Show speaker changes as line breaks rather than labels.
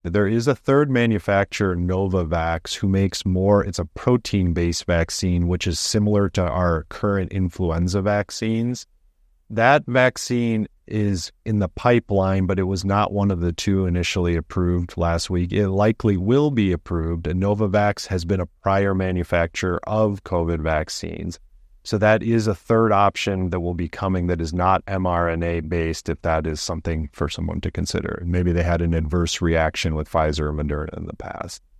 There is a third manufacturer, Novavax, who makes more. It's a protein-based vaccine, which is similar to our current influenza vaccines. That vaccine is in the pipeline, but it was not one of the two initially approved last week. It likely will be approved, and Novavax has been a prior manufacturer of COVID vaccines. So that is a third option that will be coming that is not mRNA-based, if that is something for someone to consider. Maybe they had an adverse reaction with Pfizer or Moderna in the past.